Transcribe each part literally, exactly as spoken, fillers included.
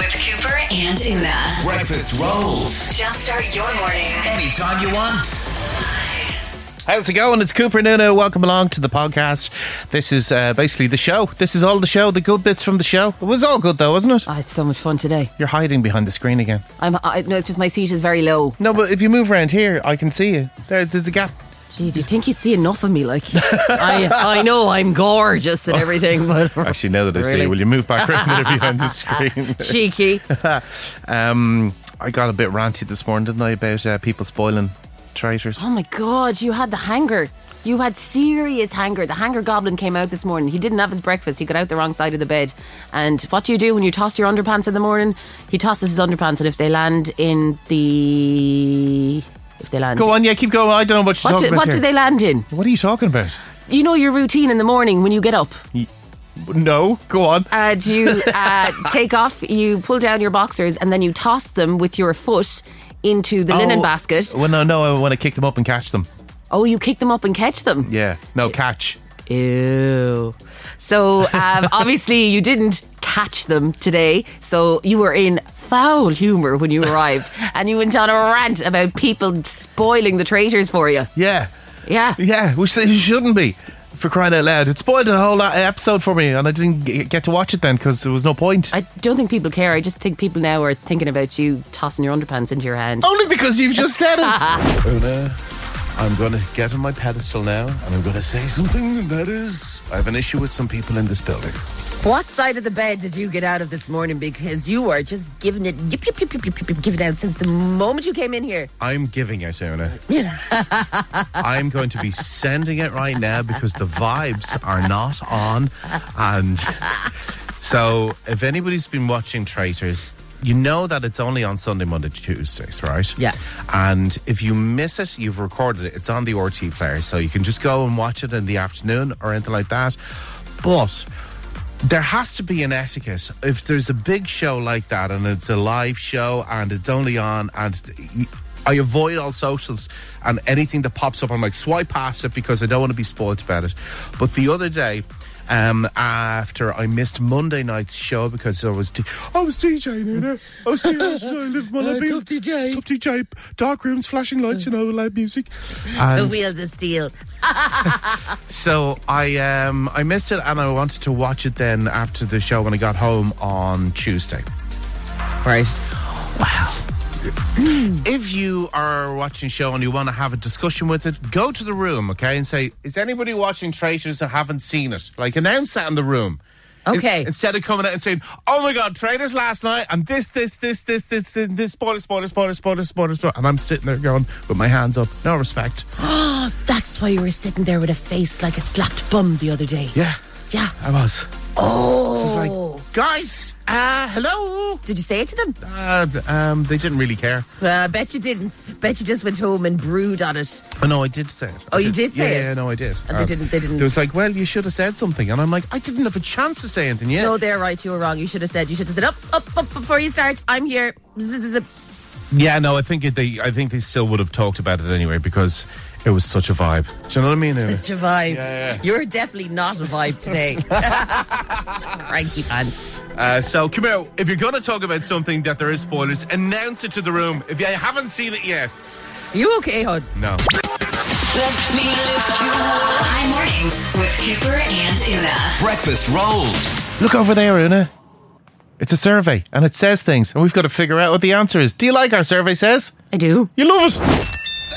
with Cooper and Una. Breakfast rolls. Jumpstart your morning. Anytime you want. How's it going? It's Cooper and Una. Welcome along to the podcast. This is uh, basically the show. This is all the show, the good bits from the show. It was all good though, wasn't it? Oh, it's so much fun today. You're hiding behind the screen again. I'm. I, no, it's just my seat is very low. No, but if you move around here, I can see you. There, there's a gap. Gee, do you think you'd see enough of me? Like, I, I know I'm gorgeous and everything, but Actually, now that I see Really? you, will you move back around there behind the screen? cheeky. um, I got a bit ranty this morning, didn't I, about uh, people spoiling traitors? Oh my God, you had the hanger. You had serious hanger. The hanger goblin came out this morning. He didn't have his breakfast. He got out the wrong side of the bed. And what do you do when you toss your underpants in the morning? He tosses his underpants, and if they land in the... If they land... Go on, yeah, keep going. I don't know what you're What, talking do, about what do here. they land in? What are you talking about? You know your routine in the morning when you get up. No, go on. Uh, do you uh, take off, you pull down your boxers, and then you toss them with your foot into the linen Oh, basket. Well, no, no, I want to kick them up and catch them. Oh, you kick them up and catch them? Yeah, no, catch. Ew. So, um, obviously, you didn't catch them today. So, you were in foul humour when you arrived. And you went on a rant about people spoiling the traitors for you. Yeah. Yeah. Yeah, which you shouldn't be, for crying out loud. It spoiled a whole lot- episode for me, and I didn't g- get to watch it then because there was no point. I don't think people care. I just think people now are thinking about you tossing your underpants into your hand. Only because you've just said it. Una, I'm going to get on my pedestal now, and I'm going to say something, and that is, I have an issue with some people in this building. What side of the bed did you get out of this morning? Because you were just giving it, yip, yip, yip, yip, yip, yip, giving out since the moment you came in here. I'm giving it, Una. I'm going to be sending it right now because the vibes are not on. And so, if anybody's been watching Traitors, you know that it's only on Sunday, Monday, Tuesdays, right? Yeah. And if you miss it, you've recorded it. It's on the R T player, so you can just go and watch it in the afternoon or anything like that. But there has to be an etiquette. If there's a big show like that and it's a live show and it's only on, and I avoid all socials and anything that pops up, I'm like, swipe past it because I don't want to be spoiled about it. But the other day, um, after I missed Monday night's show because I was, D- I was DJing in it. I was DJing. I lived my life. Top D J. Top D J. Dark rooms, flashing lights, you know, loud music. The And wheels of steel. so I um I missed it, and I wanted to watch it then after the show when I got home on Tuesday. Right. If you are watching a show and you want to have a discussion with it, go to the room, okay, and say, is anybody watching Traitors that haven't seen it? Like, announce that in the room. Okay. In- instead of coming out and saying, oh my God, Traitors last night, and this, this, this, this, this, this, this, spoiler, spoiler, spoiler, spoiler, spoiler, spoiler. And I'm sitting there going, with my hands up, no respect. That's why you were sitting there with a face like a slapped bum the other day. Yeah, Yeah. I was. Oh. It's like, guys, uh, hello. Did you say it to them? Uh, um, they didn't really care. Uh, I bet you didn't. Bet you just went home and brewed on it. Oh, no, I did say it. Oh, I you did say yeah, it? Yeah, no, I did. And they didn't- they didn't- It was like, well, you should have said something. And I'm like, I didn't have a chance to say anything yet. No, they're right. You were wrong. You should have said. You should have said up, up, up before you start. I'm here. Zzz, zzz, zzz. Yeah, no, I think it, they, I think they still would have talked about it anyway because it was such a vibe. Do you know what I mean? Una? Such a vibe. Yeah, yeah. You're definitely not a vibe today. Cranky pants. Uh, so, come out. If you're going to talk about something that there is spoilers, announce it to the room. If you haven't seen it yet. Are you okay, hon? No. Let me lift you up. High mornings with Cooper and Una. Breakfast rolls. Look over there, Una. It's a survey, and it says things, and we've got to figure out what the answer is. Do you like our survey says? I do. You love it.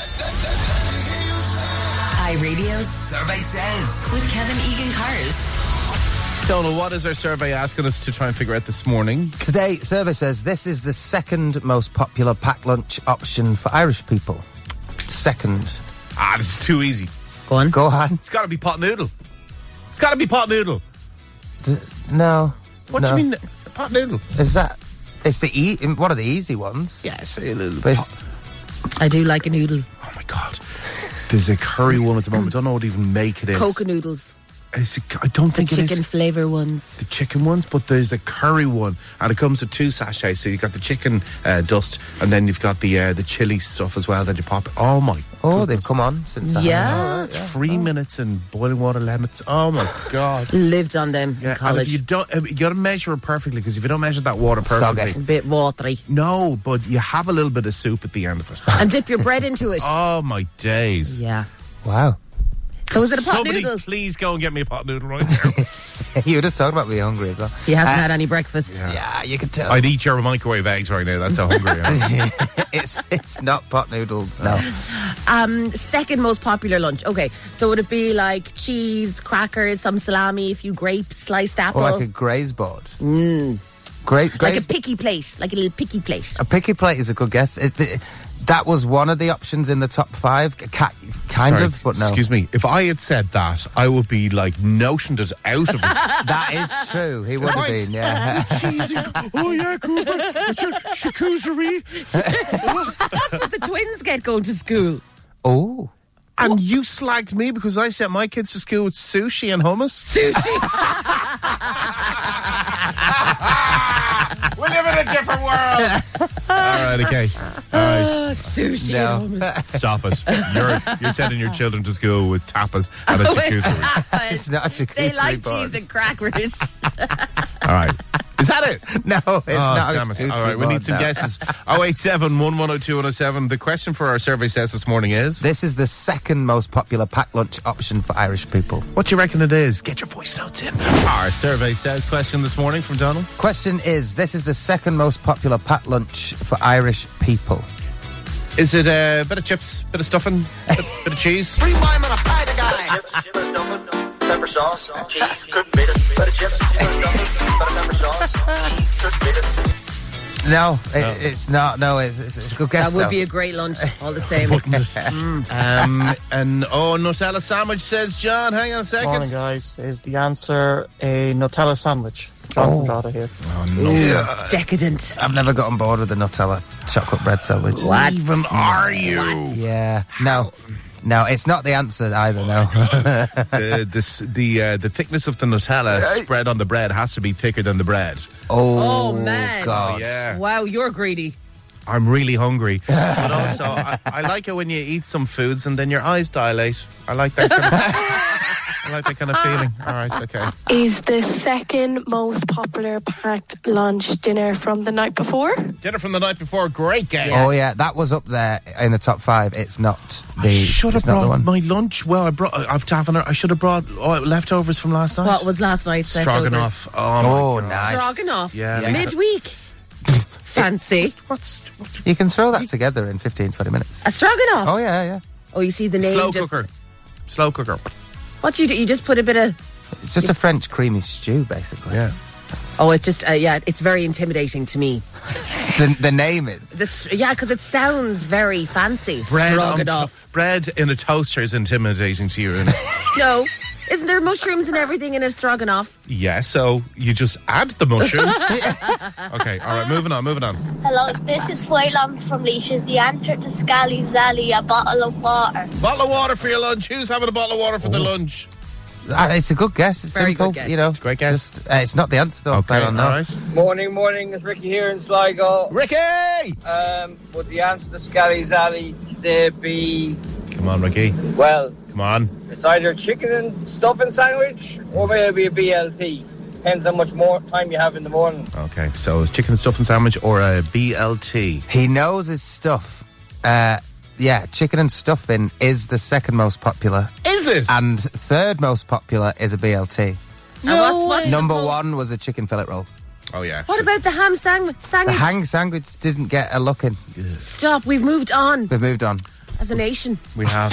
iRadio's Survey says. with Kevin Egan Cars. Donald, what is our survey asking us to try and figure out this morning? Today, survey says this is the second most popular packed lunch option for Irish people. Second. Ah, this is too easy. Go on. Go on. It's got to be pot noodle. It's got to be pot noodle. D- no. What no. do you mean, pot noodle? Is that... It's the e- one of the easy ones. Yeah, say a little But pot. it's- I do like a noodle. Oh my God. There's a curry one at the moment. I don't know what to even make it is. Coca noodles. Is it, I don't The think it chicken is flavour ones. the chicken ones, but there's the curry one, and it comes with two sachets. So you've got the chicken uh, dust, and then you've got the uh, the chili stuff as well that you pop. Oh my! Oh, goodness. they've come on since I Yeah. It's three minutes and boiling water lemons. Oh my god! Lived on them Yeah, in and college. if you don't, uh, you got to measure it perfectly, because if you don't measure that water perfectly, A bit watery. no, but you have a little bit of soup at the end of it. And dip your bread into it. Oh my days! Yeah. Wow. So is it a pot Somebody noodle? please go and get me a pot noodle right there. You were just talking about being hungry as well. He hasn't Uh, had any breakfast. Yeah, you can tell. I'd eat your microwave eggs right now. That's how hungry I am. it's it's not pot noodles. No. Um, second most popular lunch. Okay, so would it be like cheese, crackers, some salami, a few grapes, sliced apple, Or like a graze board. Mm. Great, like graze. a picky plate, like a little picky plate? A picky plate is a good guess. It, it, that was one of the options in the top five, Ca- kind Sorry, of, but no. Excuse me. If I had said that, I would be like notioned it out of it. That is true. He would have Right. been, yeah. Cheesy. Oh yeah, Cooper. It's your charcuterie. That's what the twins get going to school. Oh. And you slagged me because I sent my kids to school with sushi and hummus. Sushi. We live in a different world. All right, okay. All right. Oh, sushi No. and hummus. Stop it. You're, you're sending your children to school with tapas and a charcuterie. It's not a They charcuterie like board. cheese and crackers. All right. Is that it? No, it's Oh, not damn a it. charcuterie All right, we board, need some no. guesses. oh eight seven, one one oh two, one oh seven. The question for our survey says this morning is, This is the second most popular packed lunch option for Irish people. what do you reckon it is? Get your voice notes in. Our survey says, question this morning from Donald. Question is, this is the second most popular packed lunch for Irish people. Is it a bit of chips, bit of stuffing, bit, bit of cheese? Chips, bit of stuffing, pepper sauce, cheese, cooked potatoes, bit of chips, bit of stuffing, bit of pepper sauce, cheese, cooked potatoes. No, it, it's not. No, it's, it's, it's a good guess. That would though. be a great lunch, all the same. um, and oh, Nutella sandwich, says John. Hang on a second. Morning, guys. Is the answer a Nutella sandwich? John from Drogheda here. Oh, Decadent. I've never got on board with the Nutella chocolate bread sandwich. What even are you? Yeah. No. No, it's not the answer either, no. the this, the uh, the thickness of the Nutella spread on the bread has to be thicker than the bread. oh, Oh, man. God. Yeah. Wow, you're greedy. I'm really hungry. But also, I, I like it when you eat some foods and then your eyes dilate. I like that kind of, I like that kind of feeling. All right, okay. Is the second most popular packed lunch dinner from the night before? Dinner from the night before, great game. Oh, yeah, that was up there in the top five. It's not the, I should have it's not the brought one. my lunch. Well, I brought. I've tavener. I should have brought oh, leftovers from last night. What was last night's Stroganoff. Oh, Oh, my God. nice. Stroganoff. Yeah, Yeah. Lisa- Midweek. Fancy. What's what, You can throw that together in fifteen, twenty minutes. A stroganoff. Oh, yeah, yeah. Oh, you see the name. slow just, cooker? Slow cooker. What do you do? You just put a bit of. It's just a French creamy stew, basically. Yeah. Oh, it's just uh, yeah. It's very intimidating to me. The, the name is. That's, yeah, because it sounds very fancy. Bread on Stroganoff. to- bread in a toaster is intimidating to you. Isn't it? No, isn't there mushrooms and everything in a stroganoff? Yeah. So you just add the mushrooms. Okay. All right. Moving on. Moving on. Hello, this is Flylam from Leashes. The answer to Scally Zally, a bottle of water. Bottle of water for your lunch. Who's having a bottle of water for the lunch? Uh, it's a good guess. It's Very simple, good guess. you know. Great guess. Just, uh, it's not the answer, though. Okay. I All don't know. right. Morning, morning. It's Ricky here in Sligo. Ricky. Um, would the answer to Scally's Alley today be, Come on, Ricky. well, Come on. it's either chicken and stuffing sandwich or maybe a B L T. Depends how much more time you have in the morning. Okay. So chicken stuffing sandwich or a B L T. He knows his stuff. Uh, yeah, chicken and stuffing is the second most popular. Is it? And third most popular is a B L T. And what's, what's the Number whole- one was a chicken fillet roll. oh yeah. What about the ham sandwich? The sandwich? hang sandwich didn't get a look in. Stop. We've moved on We've moved on. as a nation. We have.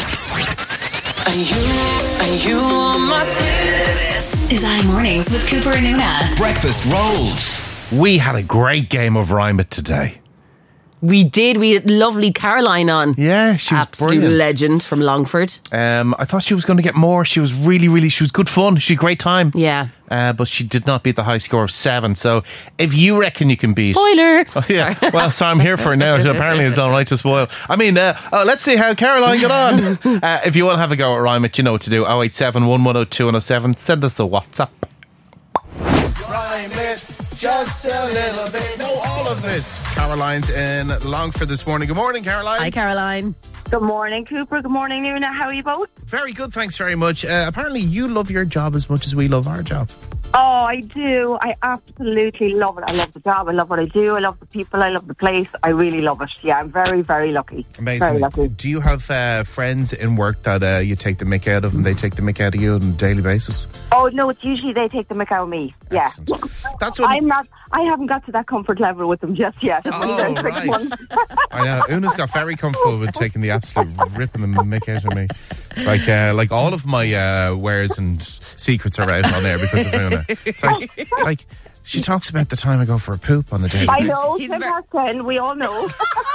Are you, are you on my team? This is iMornings with Cooper and Una. Breakfast rolls. We had a great game of Rhyme It today. We did. We had lovely Caroline on. Yeah, she was Absolute brilliant. legend from Longford. Um, I thought she was going to get more. She was really, really, she was good fun. She had a great time. Yeah. Uh, but she did not beat the high score of seven. So if you reckon you can beat... Spoiler! Oh, yeah. Well, so I'm here for it now. Apparently it's all right to spoil. I mean, uh, oh, let's see how Caroline got on. Uh, if you want to have a go at Rhyme It, you know what to do. oh eight seven, one one oh two, one oh seven. Send us the WhatsApp. Rhyme it just a little bit. No, all of it. Caroline's in Longford this morning. Good morning, Caroline. Hi, Caroline. Good morning, Cooper. Good morning, Una. How are you both? Very good, thanks very much. Uh, apparently you love your job as much as we love our job. Oh, I do. I absolutely love it. I love the job. I love what I do. I love the people. I love the place. I really love it. Yeah, I'm very, very lucky. Amazing. Very lucky. Do you have uh, friends in work that uh, you take the mick out of and they take the mick out of you on a daily basis? Oh, no, it's usually they take the mick out of me. Yeah. That's what I'm not, I haven't got to that comfort level with them just yet. Oh, right. I know. Una's got very comfortable with taking the absolute ripping the mick out of me. It's like, uh, like all of my uh, wares and secrets are out on there because of Una. It's like, like, she talks about the time I go for a poop on the daily I basis. know, She's ten ver- past ten, we all know.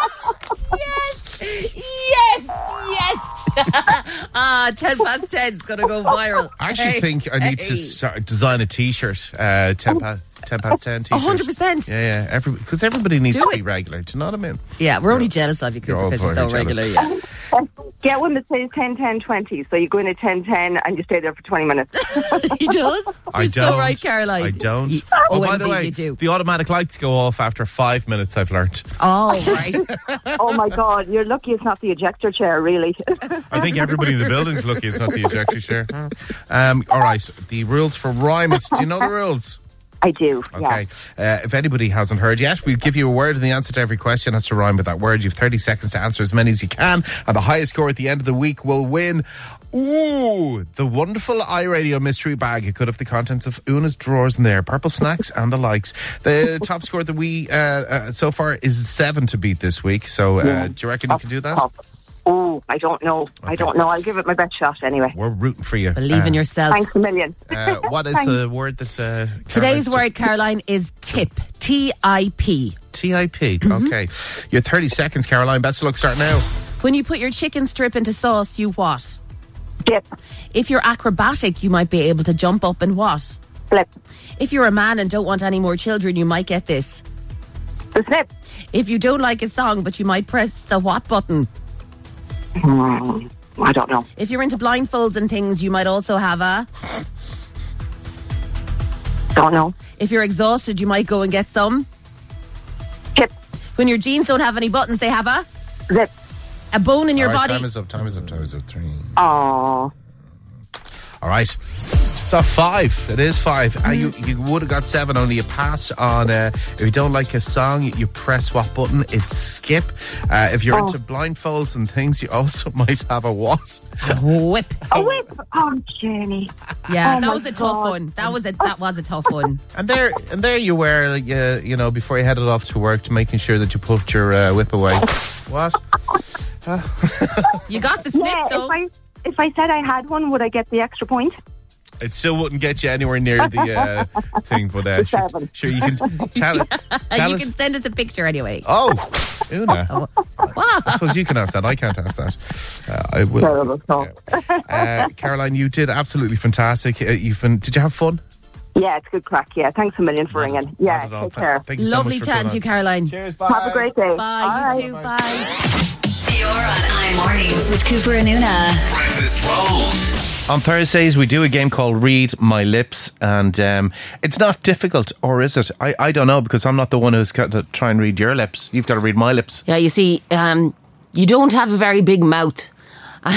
Yes! Yes! Yes! Ah, ten past ten is going to go viral. I actually Hey, think I need to hey. start, design a T-shirt. Uh, ten past ten past ten T-shirt. one hundred percent. Yeah, yeah. Every, because everybody needs Do to it. be regular. Do you know what I mean? Yeah, we're only jealous of you, You're all Cooper, because you're so very regular. jealous. Yeah. Get one that says ten, ten, twenty. So you go in at ten, ten and you stay there for twenty minutes. He does. I You're don't. so right, Caroline. I don't. You- oh, by the O M G, way, you do. the automatic lights go off after five minutes, I've learnt. Oh, right. Oh my God, you're lucky it's not the ejector chair, really. I think everybody in the building's lucky it's not the ejector chair. Um, all right, the rules for Rhyme It. Do you know the rules? I do, Okay. Uh, if anybody hasn't heard yet, we'll give you a word and the answer to every question has to rhyme with that word. You have thirty seconds to answer as many as you can, and the highest score at the end of the week will win. Ooh, the wonderful iRadio mystery bag. It could have the contents of Una's drawers in there, purple snacks and the likes. The top score that we uh, uh, so far is seven to beat this week. So, uh, Yeah. do you reckon you can do that? Top. Oh, I don't know. I don't know. I'll give it my best shot anyway. We're rooting for you. Believe in Uh, yourself. Thanks a million. Uh, what is Thanks. the word that's uh, Today's Caroline's- word, Caroline, is tip. T I P. T I P. Mm-hmm. Okay. You have thirty seconds, Caroline. Best of luck. Start now. When you put your chicken strip into sauce, you what? Dip. If you're acrobatic, you might be able to jump up and what? Flip. If you're a man and don't want any more children, you might get this. The snip. If you don't like a song, but you might press the what button. Hmm, I don't know. If you're into blindfolds and things, you might also have a... Don't know. If you're exhausted, you might go and get some. Tip. When your jeans don't have any buttons, they have a... Zip. A bone in your All right, body. time is up. Time is up. Time is up. Three. Oh. All right. So five. It is five. Uh, you you would have got seven, only you pass on. Uh, if you don't like a song, you press what button? It's skip. Uh, if you're Oh. into blindfolds and things, you also might have a what? Whip. A whip. Oh, Jenny. Yeah, Oh that my was a tough God. one. That was a that was a tough one. And there, and there you were. Like, uh, you know, before you headed off to work, to making sure that you put your uh, whip away. What? You got the snip Yeah, though. if I, if I said I had one, would I get the extra point? It still wouldn't get you anywhere near the uh, thing, but uh, The sure, seven. sure you can tell, tell you us. can send us a picture anyway. Oh, Una. Wow. I suppose you can ask that. I can't ask that. Uh, I will. Terrible talk. Uh, Caroline, you did absolutely fantastic. Uh, you've been. Did you have fun? Yeah, it's good crack. Yeah, thanks a million for ringing. Yeah, Not at all. take care. Thank you so Lovely much for chatting to coming you, Caroline. Cheers. Bye. Have a great day. Bye, you too. Bye. You're on iMornings with Cooper and Una. Breakfast rolls. On Thursdays, we do a game called Read My Lips, and um, it's not difficult, or is it? I, I don't know, because I'm not the one who's got to try and read your lips. You've got to read my lips. Yeah, you see, um, you don't have a very big mouth. Are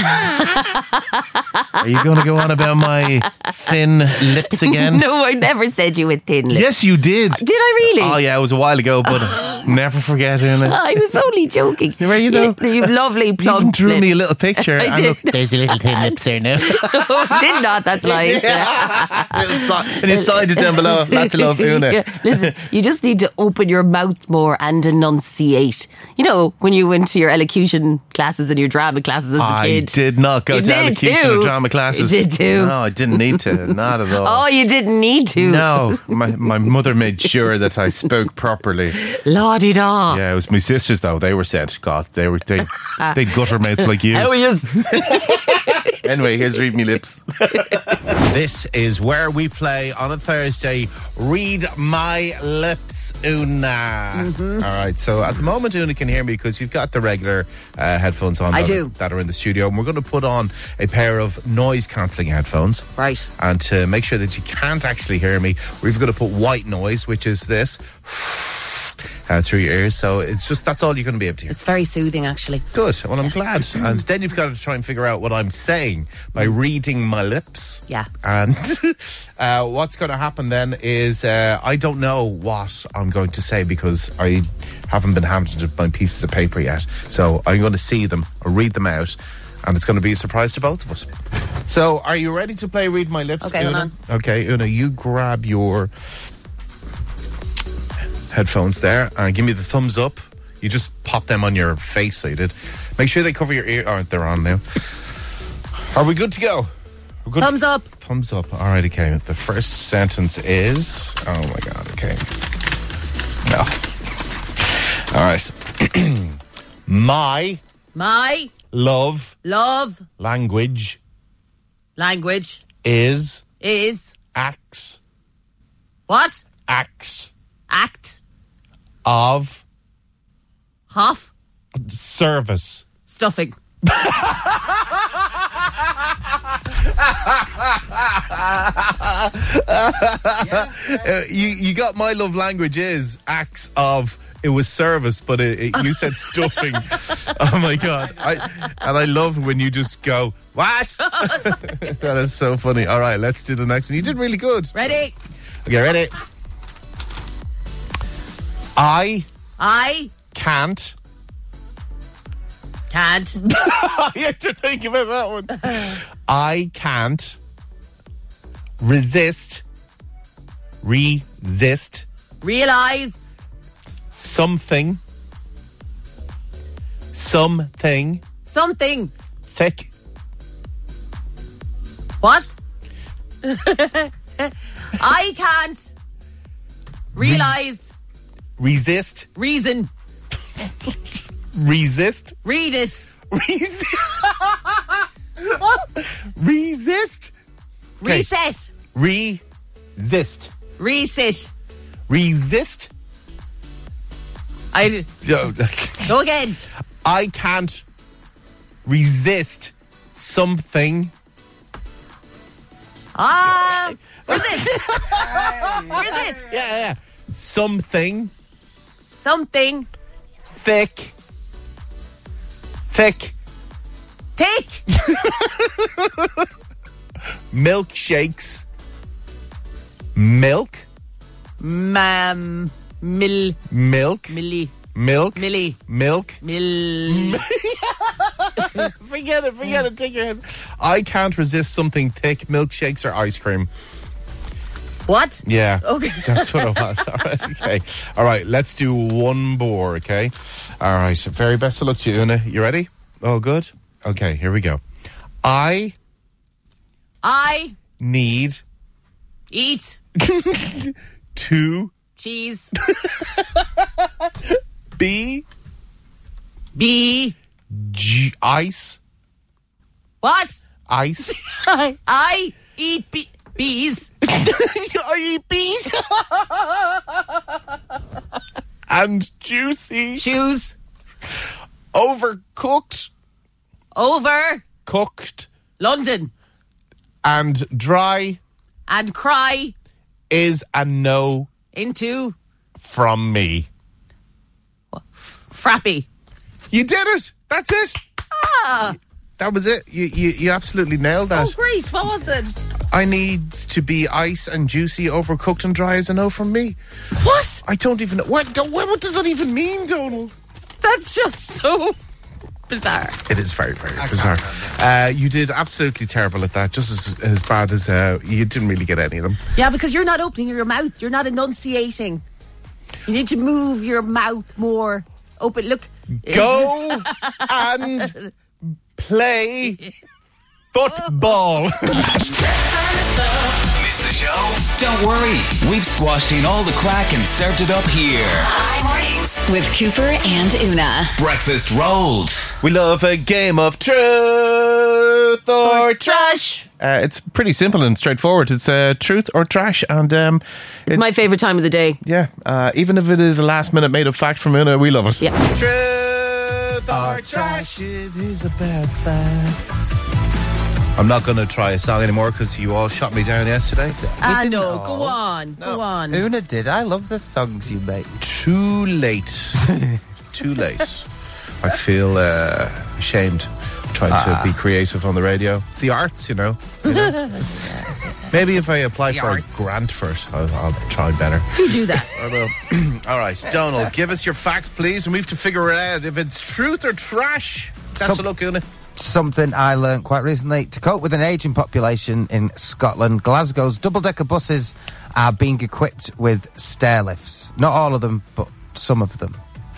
you going to go on about my thin lips again? No, I never said you had thin lips. Yes, you did. Did I really? Oh, yeah, it was a while ago, but never forget it. I was only joking. Were you though? You, you've lovely You plump even drew lips. me a little picture. I and did. look, there's a little thin lips there now. I did not. That's lies. Little si- and you signed it down below. Lots of love, Una. Yeah, listen, you just need to open your mouth more and enunciate. You know, when you went to your elocution classes and your drama classes as a I kid. did not go You to did elocution too. or drama classes. You did too. No, I didn't need to. Not at all. Oh, you didn't need to. No, my, my mother made sure that I spoke properly. Lies. La-di-da. Yeah, it was my sisters though. They were said, God, they were they they gutter mates like you. How he is. Anyway, here's Read Me Lips. This is where we play on a Thursday. Read My Lips, Una. Mm-hmm. All right, so at the moment, Una can hear me because you've got the regular uh, headphones on. I that do. Are, that are in the studio. And we're going to put on a pair of noise-cancelling headphones. Right. And to make sure that you can't actually hear me, we've got to put white noise, which is this. Uh, through your ears, so it's just that's all you're going to be able to hear. It's very soothing, actually. Good. Well, I'm glad. And then you've got to try and figure out what I'm saying by reading my lips. Yeah. And uh, what's going to happen then is uh, I don't know what I'm going to say because I haven't been handed my pieces of paper yet. So I'm going to see them, or read them out, and it's going to be a surprise to both of us. So are you ready to play Read My Lips, Okay, Una? hold on. Okay, Una, you grab your headphones there and give me the thumbs up. You just pop them on your face, so you did. Make sure they cover your ear. Oh, they're on now. Are we good to go? We're good Thumbs to- up. Thumbs up. All right, okay. The first sentence is... Oh, my God, okay. No. All right. My My love love language language is... is... Acts. What? Acts. Act. Of... Half. Service. Stuffing. Uh, you you got my love language is acts of it was service, but it, it, you said stuffing. Oh my God! I, and I love when you just go what? That is so funny. All right, let's do the next one. You did really good. Ready? Okay, ready? I I can't. can't. I had to think about that one. I can't resist. Resist Realize something. Something something. thick. What? I can't realize Resist. reason. Resist. Read it. Resist. Resist. Okay. Reset. Resist. Reset. Resist. I Yo, go again. I can't resist something. Ah, resist. Resist. Yeah, yeah. Something Something thick. Thick. thick. Milkshakes. Milk. Mam mil Milk. milli Milk. milli Milk. mil. Forget it, forget it, take your head. I can't resist something thick. Milkshakes or ice cream. What? Yeah. Okay. That's what it was. All right, okay. All right, let's do one more, okay? All right, very best of luck to you, Una. You ready? Oh, good? Okay, here we go. I I need eat to cheese. be B. G- ice. What? Ice. I, I eat be- bees. I eat bees. And juicy. Shoes. Overcooked. Over. Cooked. London. And dry And cry is a no into from me. frappy. You did it. That's it. Ah. That was it. You you, you absolutely nailed that. Oh, great. What was it? I need to be ice and juicy, overcooked and dry as a no from me. What? I don't even know. What, don't- what does that even mean, Donald? That's just so bizarre. It is very, very bizarre. Uh, you did absolutely terrible at that. Just as, as bad as uh, you didn't really get any of them. Yeah, because you're not opening your mouth. You're not enunciating. You need to move your mouth more. Open. Look. Go and play football. Miss the show? Don't worry, we've squashed in all the crack and served it up here. Hi Mornings with Cooper and Una. Breakfast rolled. We love a game of truth or trash. Uh, it's pretty simple and straightforward. It's uh, truth or trash, and um, It's, it's my favourite time of the day. Yeah, uh, even if it is a last-minute made-up fact from Una, we love it. Yeah. Truth or trash, it is a bad fact. I'm not going to try a song anymore because you all shot me down yesterday. Ah, no, go on, No. go on. Una did. I love the songs you make. Too late. Too late. I feel uh, ashamed trying Ah. to be creative on the radio. It's the arts, you know. You know? Maybe if I apply The for arts. a grant for it, I'll, I'll try better. You do that. I will. All right, Donald, give us your fact, please, and we have to figure it out if it's truth or trash. That's Some- a look, Una. Something I learned quite recently. To cope with an ageing population in Scotland, Glasgow's double-decker buses are being equipped with stair lifts. Not all of them, but some of them.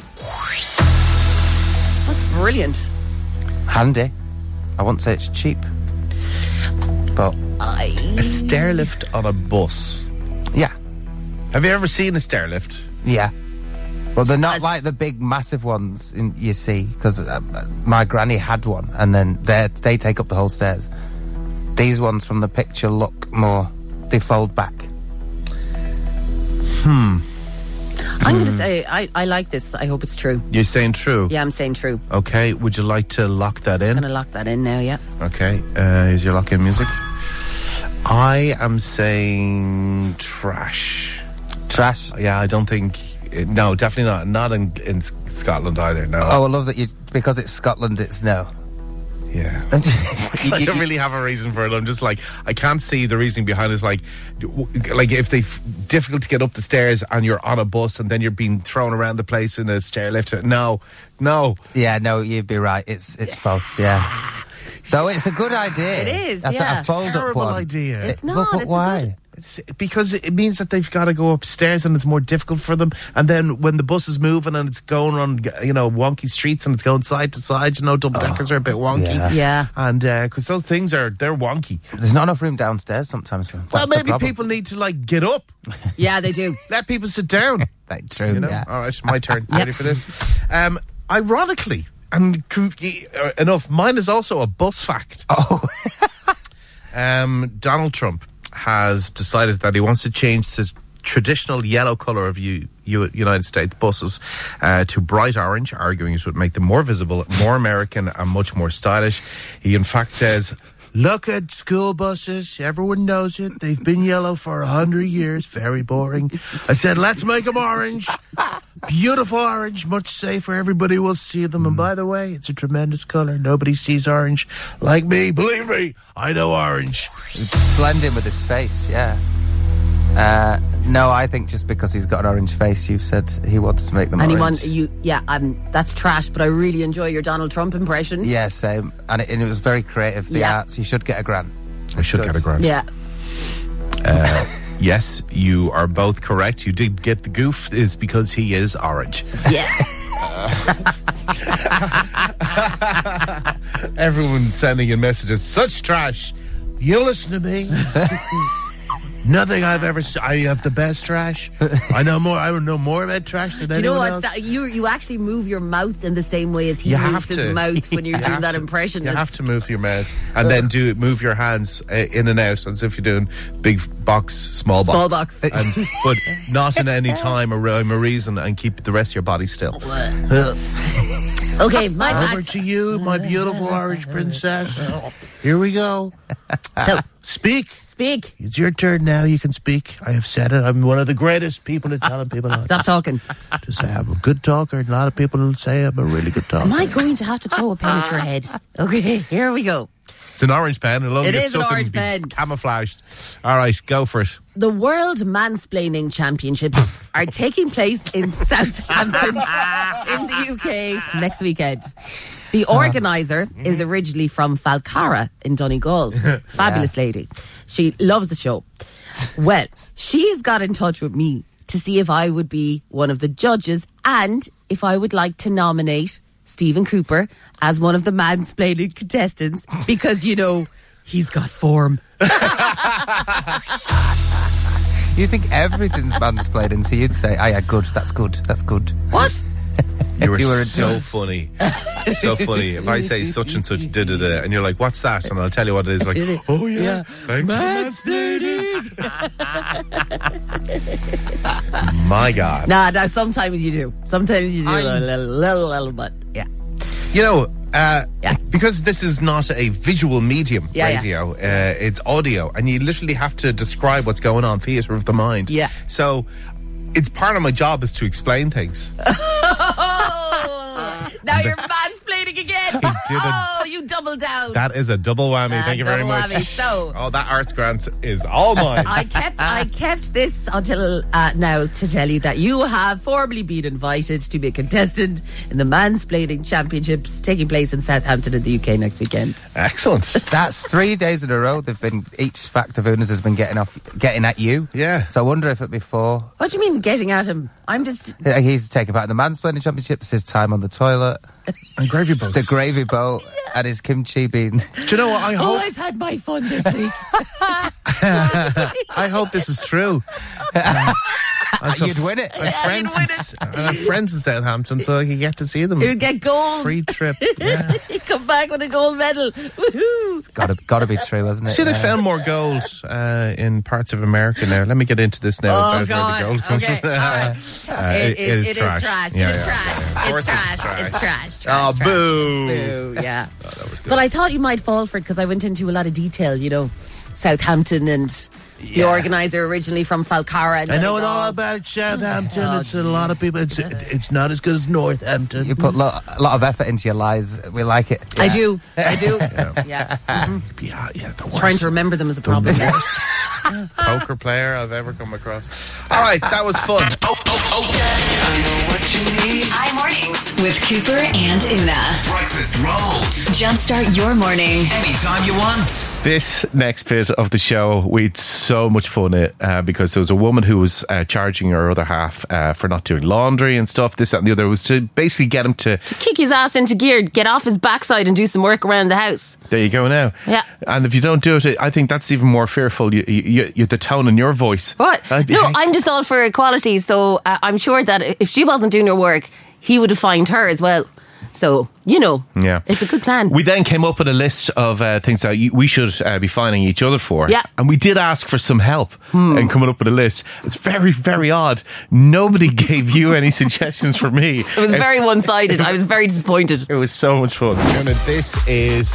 That's brilliant. Handy. I won't say it's cheap, but A stair lift on a bus. yeah, Have you ever seen a stair lift? yeah. Well, they're not That's- like the big, massive ones in, you see, because uh, my granny had one, and then they they take up the whole stairs. These ones from the picture look more, they fold back. Hmm. I'm going to say, I, I like this. I hope it's true. You're saying true? Yeah, I'm saying true. Okay, would you like to lock that in? I'm going to lock that in now, yeah. Okay, uh, is your lock-in music? I am saying trash. Trash? Yeah, I don't think... No, definitely not. Not in, in Scotland either, no. Oh, I love that you, because it's Scotland, it's no. Yeah. You- I you- don't really have a reason for it. I'm just like, I can't see the reasoning behind it. It's like, w- like if they f- difficult to get up the stairs and you're on a bus and then you're being thrown around the place in a stair lift. No, no. Yeah, no, you'd be right. It's it's false, yeah. Though it's a good idea. It is, That's yeah. a fold-up Terrible one. idea. It's But- not. but It's a why? good- It's because it means that they've got to go upstairs and it's more difficult for them. And then when the bus is moving and it's going on, you know, wonky streets and it's going side to side, you know, double deckers are a bit wonky. yeah. Yeah. And because those things are, they're wonky. There's not enough room downstairs sometimes. For, Well, that's the maybe problem. people need to like get up, Yeah, they do. let people sit down. Like, true, You know? yeah. All right, my turn. Ready for this? Um, ironically, and com- uh, enough, mine is also a bus fact. Oh. Um, Donald Trump has decided that he wants to change the traditional yellow colour of U- U- United States buses uh, to bright orange, arguing it would make them more visible, more American and much more stylish. He in fact says, look at school buses, everyone knows it, they've been yellow for a hundred years, very boring. I said, let's make them orange, beautiful orange, much safer, everybody will see them. And by the way, it's a tremendous colour, nobody sees orange like me, believe me, I know orange. Blend in with his face, yeah. Uh, no, I think just because he's got an orange face, you've said he wants to make them And you orange. want you, yeah. Um, that's trash. But I really enjoy your Donald Trump impression. Yeah, same. And it, and it was very creative, the Yeah. arts. You should get a grant. I should Good. get a grant. Yeah. Uh, yes, you are both correct. You did get the goof is because he is orange. Yeah. Everyone sending in messages, such trash. You listen to me. Nothing I've ever seen. I have the best trash. I know more. I know more about trash than Do you know anyone what? else. Sta- You you actually move your mouth in the same way as he You moves have his to. mouth when you're You doing have that to. impression. You It's- have to move your mouth and then do move your hands uh, in and out as if you're doing big box, small box, Small box. and, but not in any time or rhyme or reason, and keep the rest of your body still. Okay, my Over fact. to you, my beautiful orange princess. Here we go. So Speak. speak. It's your turn now. You can speak. I have said it. I'm one of the greatest people at telling people how Stop talking. to say I'm a good talker. A lot of people will say I'm a really good talker. Am I going to have to throw a pen at your head? Okay, here we go. It's an orange pen. It'll only It get is an stuck orange and be pen. camouflaged. All right, go for it. The World Mansplaining Championships are taking place in Southampton in the U K next weekend. The organiser is originally from Falcara in Donegal. Fabulous lady. She loves the show. Well, she's got in touch with me to see if I would be one of the judges and if I would like to nominate Stephen Cooper as one of the mansplaining contestants because, you know, he's got form. You think everything's mansplaining, so you'd say, "Oh yeah, good. That's good. That's good." What? You were, You were a so judge. funny. So funny. If I say such and such did it, and you're like, what's that? And I'll tell you what it is. Like, oh yeah, thanks for My God. Nah, nah, sometimes you do. Sometimes you do a little, little, little, little bit. Yeah. You know, uh, Yeah. because this is not a visual medium, Yeah, yeah. radio, Uh, it's audio, and you literally have to describe what's going on, theatre of the mind. Yeah. So it's part of my job is to explain things. Oh, now you're mansplaining again. did a- Oh, you double down. That is a double whammy. Uh, Thank you very double much. whammy. So- oh, that arts grant is all mine. I kept I kept this until uh, now to tell you that you have formally been invited to be a contestant in the Mansplaining Championships taking place in Southampton in the U K next weekend. Excellent. That's three days in a row. They've been each Factor Vunas has been getting off, getting at you. Yeah. So I wonder if it before What do you mean getting at him? I'm just uh, he's taken part in the Mansplaining Championships. His time on the toilet, And gravy boats. the gravy boat, and his kimchi bean. Do you know what? I Oh, hope I've had my fun this week. I hope this is true. Uh, I've You'd win it. I have friends, in, I have friends in Southampton, so I can get to see them. You get gold. Free trip. Yeah. You come back with a gold medal. Woohoo! Gotta, gotta be true, hasn't it? See, they Yeah. found more gold uh, in parts of America now. Let me get into this now. Oh, about go where on. the gold comes Okay, from. all right. Uh, It it, is- it is it is trash. trash. Yeah, It is yeah, trash. yeah. Of It's course trash. It's trash. Oh, Trash, trash. boo. Boo, yeah. That was good. But I thought you might fall for it because I went into a lot of detail, you know, Southampton and the organizer originally from Falcara. And I know then it all all- about Southampton. Oh, it's a lot of people. It's it's not as good as Northampton. You put lo- a lot of effort into your lies. We like it. I Yeah. do. I do. Yeah. Mhm. Yeah, yeah, the worst. Trying to remember them is a problem. poker player I've ever come across. All right, that was fun. High mornings with Cooper and Una. Breakfast rolls. Jumpstart your morning. Anytime you want. This next bit of the show, we had so much fun in it uh, because there was a woman who was uh, charging her other half uh, for not doing laundry and stuff, this, that, and the other. It was to basically get him to. Kick his ass into gear, get off his backside and do some work around the house. There you go now. Yeah. And if you don't do it, I think that's even more fearful. You, you, you the tone in your voice. What? I'd be No, hate- I'm just all for equality. So uh, I'm sure that if she wasn't doing her work, he would have fined her as well. So, you know, Yeah. it's a good plan. We then came up with a list of uh, things that you, we should uh, be fining each other for. Yeah. And we did ask for some help in coming up with a list. It's very, very odd. Nobody gave you any suggestions for me. It was very one-sided. I was very disappointed. It was so much fun. Fiona, this is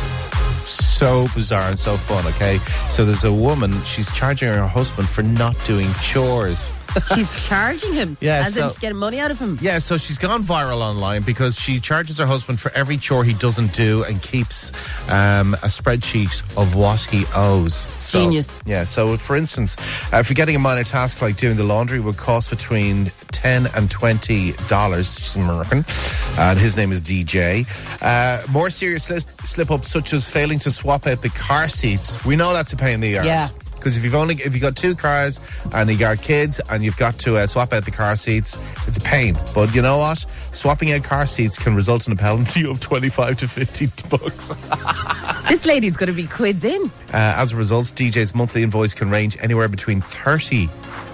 so bizarre and so fun, okay? So there's a woman, she's charging her husband for not doing chores. She's charging him. Yeah, As in so- she's getting money out of him. Yeah, so she's gone viral online because she charges her husband for every chore he doesn't do and keeps um, a spreadsheet of what he owes. So, Genius. Yeah, so for instance, uh, forgetting a minor task like doing the laundry would cost between ten and twenty dollars. She's American, and his name is D J. Uh, more serious slip, slip ups such as failing to swap out the car seats. We know that's a pain in the arse. Yeah. Because if you've only if you've got two cars and you got kids and you've got to uh, swap out the car seats, it's a pain. But you know what? Swapping out car seats can result in a penalty of twenty-five to fifty bucks. This lady's going to be quids in. Uh, as a result, D J's monthly invoice can range anywhere between thirty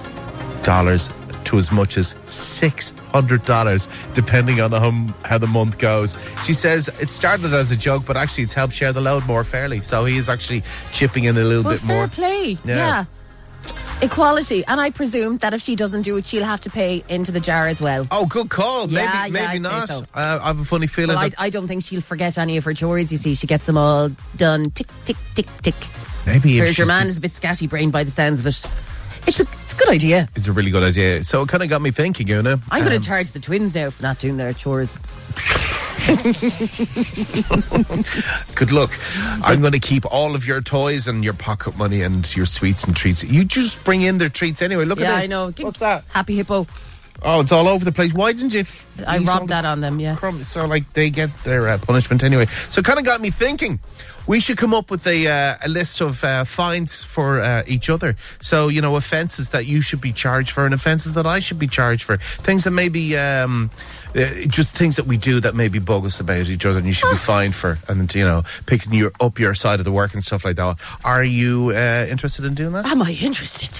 dollars to as much as six hundred dollars, depending on how, how the month goes. She says it started as a joke, but actually it's helped share the load more fairly. So he is actually chipping in a little Well, bit fair more. play. Yeah. Yeah. Equality. And I presume that if she doesn't do it, she'll have to pay into the jar as well. Oh, good call. Yeah, maybe yeah, maybe I'd say not. so. Uh, I have a funny feeling Well, I, that I don't think she'll forget any of her chores, you see. She gets them all done. Tick, tick, tick, tick. maybe if Whereas your she's- man is a bit scatty brained by the sounds of it. It's a, it's a good idea. It's a really good idea. So it kind of got me thinking, Una. I'm going Um, to charge the twins now for not doing their chores. Good luck. I'm going to keep all of your toys and your pocket money and your sweets and treats. You just bring in their treats anyway. Look Yeah, at this. I know. What's that? Happy Hippo. Oh, it's all over the place. Why didn't you? F- I ease all robbed the that on them, yeah. crumbs? So, like, they get their uh, punishment anyway. So, it kind of got me thinking. We should come up with a uh, a list of uh, fines for uh, each other. So, you know, offences that you should be charged for and offences that I should be charged for. Things that maybe, um, uh, just things that we do that maybe bug us about each other and you should be fined for. And, you know, picking your, up your side of the work and stuff like that. Are you uh, interested in doing that? Am I interested?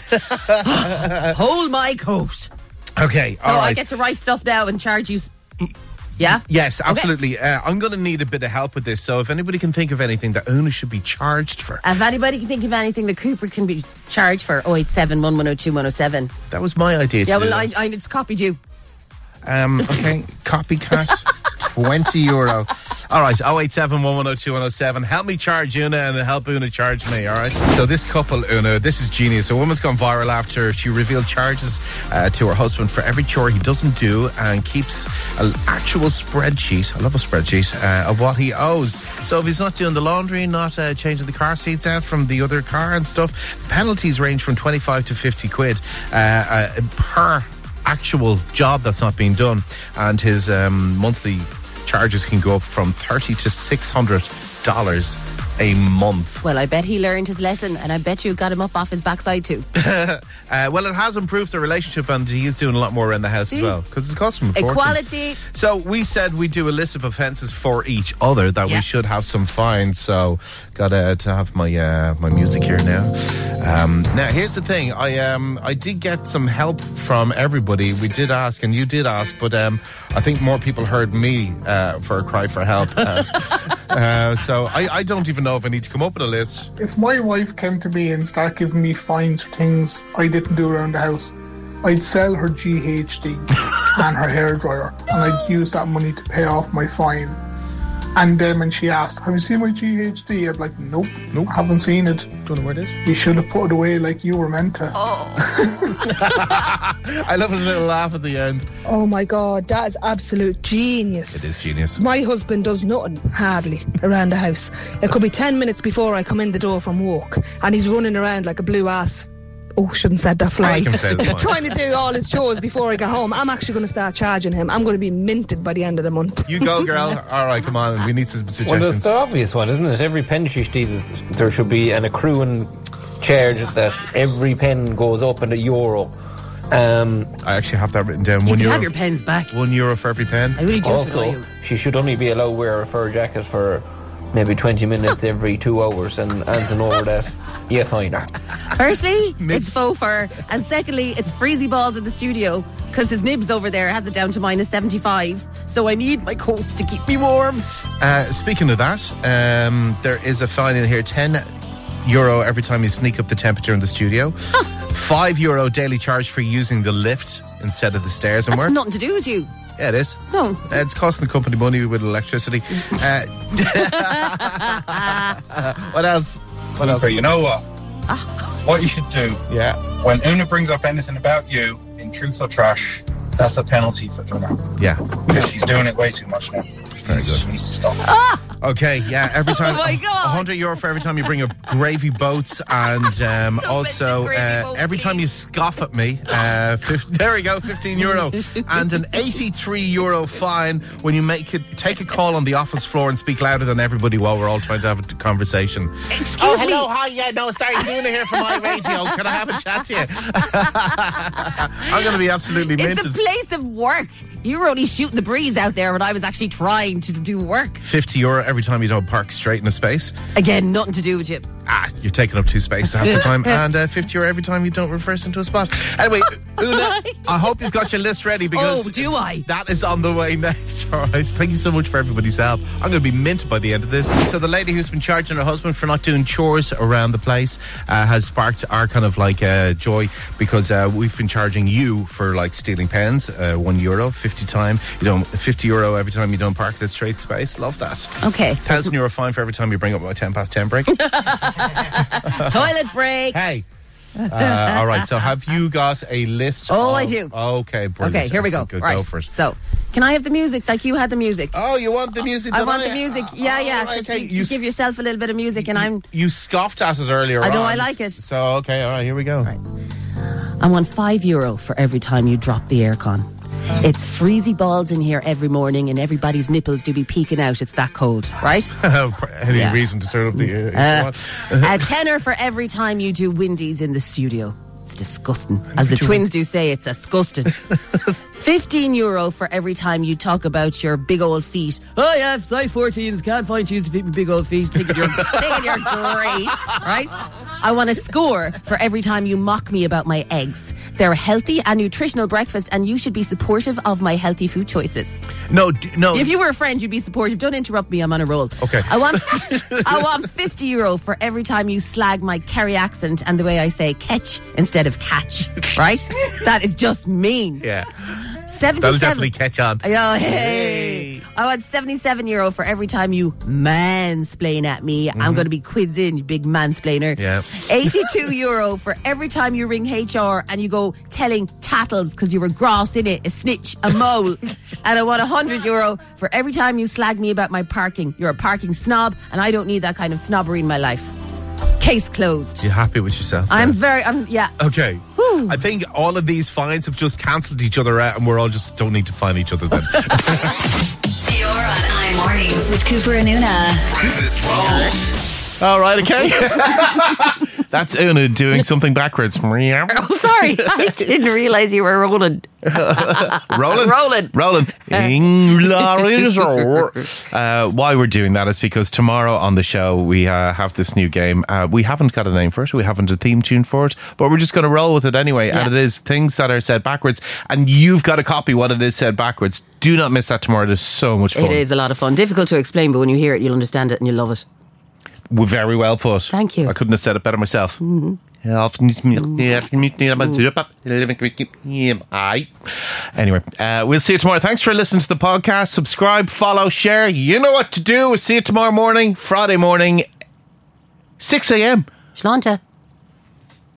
Hold my coat. Okay, So all right. I get to write stuff now and charge you. s- Yeah? Yes, Okay. absolutely. Uh, I'm going to need a bit of help with this. So if anybody can think of anything that Una should be charged for. If anybody can think of anything that Cooper can be charged for, oh eight seven, one one oh two, one oh seven. That was my idea to Yeah, do well, I, that. I just copied you. Um, okay, copycat, twenty euro. All right, oh eight seven, one one oh two, one oh seven. Help me charge Una and help Una charge me, all right? So this couple, Una, this is genius. A woman's gone viral after she revealed charges uh, to her husband for every chore he doesn't do and keeps an actual spreadsheet, I love a spreadsheet, uh, of what he owes. So if he's not doing the laundry, not uh, changing the car seats out from the other car and stuff, penalties range from twenty-five to fifty quid uh, uh, per actual job that's not being done, and his um, monthly charges can go up from thirty to six hundred dollars a month. Well, I bet he learned his lesson, and I bet you got him up off his backside too. uh, well, it has improved the relationship, and he is doing a lot more around the house See? as well, because it's cost him a fortune. Equality. So we said we'd do a list of offences for each other that Yeah. we should have some fines. So got uh, to have my uh, my music here now. Um, now here's the thing. I um I did get some help from everybody. We did ask, and you did ask, but um I think more people heard me uh, for a cry for help. Uh, uh, so I, I don't even know if I need to come up with a list. If my wife came to me and started giving me fines for things I didn't do around the house, I'd sell her G H D and her hairdryer, and I'd use that money to pay off my fine. And then when she asked, have you seen my G H D? I'd be like, nope, nope, haven't seen it. Don't know where it is. You should have put it away like you were meant to. I love his little laugh at the end. Oh my God, that is absolute genius. It is genius. My husband does nothing, hardly, around the house. It could be ten minutes before I come in the door from work, and he's running around like a blue ass. Oh, shouldn't said that fly. I can say that. Trying to do all his chores before I get home. I'm actually going to start charging him. I'm going to be minted by the end of the month. You go, girl. All right, come on. We need some Well, suggestions. that's the obvious one, isn't it? Every pen she steals, there should be an accruing charge that every pen goes up in a euro. Um, I actually have that written down. You One can euro. have your pens back. One euro for every pen. I really don't know also, you. she should only be allowed to wear a fur jacket for maybe twenty minutes every two hours, and anything over that, yeah, fine her. Firstly, it's faux fur, and secondly, it's freezy balls in the studio because his nibs over there has it down to minus seventy-five. So I need my coats to keep me warm. Uh, speaking of that, um, there is a fine in here, ten euro every time you sneak up the temperature in the studio. five euro daily charge for using the lift instead of the stairs and That's work. nothing to do with you. Yeah, it is. No. Uh, it's costing the company money with electricity. Uh, what else? What else? You know what? What you should do? Yeah. When Una brings up anything about you in Truth or Trash, that's a penalty for Una. Yeah. Because she's doing it way too much now. Very good. She needs to stop. Okay, yeah, every time. Oh my God. one hundred euro for every time you bring up gravy boats, and um, also uh, every time you scoff at me. Uh, fif- there we go, fifteen euro. And an eighty-three euro fine when you make it, take a call on the office floor and speak louder than everybody while we're all trying to have a conversation. Excuse oh, me. hello, hi, yeah, no, sorry, Una here from my radio. Can I have a chat to you? I'm going to be absolutely minted. It's a place of work. You were only shooting the breeze out there when I was actually trying to do work. fifty euro every time you don't park straight in a space. Again, nothing to do with you. Ah, you're taking up two spaces half the time. And uh, fifty euro every time you don't reverse into a spot. Anyway, Una, I hope you've got your list ready because Oh, do I? that is on the way next. All right. Thank you so much for everybody's help. I'm going to be minted by the end of this. So the lady who's been charging her husband for not doing chores around the place uh, has sparked our kind of like uh, joy because uh, we've been charging you for like stealing pens, uh, one euro, fifty time. You don't fifty euro every time you don't park in a straight space. Love that. Okay. Thousand euro fine for every time you bring up my ten past ten break. Toilet break. Hey. Uh, all right, so have you got a list? Oh, of, I do. Okay, brilliant. Okay, here we go. Excellent. Good, Right. Go for it. So, can I have the music like you had the music? Oh, you want the music? I that want the music. Yeah, yeah. right, 'cause okay. you, You you s- give yourself a little bit of music, and I'm. You scoffed at it earlier I know, on. I like it. So, okay, all right, here we go. Right. I want five euro for every time you drop the aircon. It's freezy balls in here every morning and everybody's nipples do be peeking out. It's that cold, right? Any Yeah. reason to turn up the Uh, uh, a tenner for every time you do Windies in the studio. It's disgusting. As the twins do say, it's disgusting. fifteen euro for every time you talk about your big old feet. Oh yeah, size fourteens, can't find shoes to fit my big old feet. Thinking you're, thinking you're great, right? I want a score for every time you mock me about my eggs. They're a healthy and nutritional breakfast and you should be supportive of my healthy food choices. No, d- no. If you were a friend, you'd be supportive. Don't interrupt me, I'm on a roll. Okay. I want I want fifty euro for every time you slag my Kerry accent and the way I say catch instead of catch, right? That is just mean. Yeah. seventy-seven That'll definitely catch on. Oh, hey. I want seventy-seven euro for every time you mansplain at me. I'm going to be quids in, you big mansplainer. Yeah. eighty-two euro for every time you ring H R and you go telling tattles because you were gross in it, a snitch, a mole. And I want one hundred euro for every time you slag me about my parking. You're a parking snob and I don't need that kind of snobbery in my life. Case closed. You happy with yourself? I'm yeah? very, I'm, yeah. Okay. I think all of these fines have just cancelled each other out and we're all just don't need to fine each other then. You're on iMornings with Cooper and Una. Breakfast rolls. All right, okay. That's Una doing something backwards. Oh, sorry. I didn't realise you were rolling. Rolling? Rolling. Rolling. uh, why we're doing that is because tomorrow on the show we uh, have this new game. Uh, we haven't got a name for it. We haven't a theme tune for it. But we're just going to roll with it anyway. Yeah. And it is things that are said backwards. And you've got to copy what it is said backwards. Do not miss that tomorrow. It is so much fun. It is a lot of fun. Difficult to explain, but when you hear it, you'll understand it and you'll love it. Well, very well put. Thank you. I couldn't have said it better myself. Mm-hmm. Anyway, uh, we'll see you tomorrow. Thanks for listening to the podcast. Subscribe, follow, share. You know what to do. We'll see you tomorrow morning, Friday morning, six a.m. Shlanta.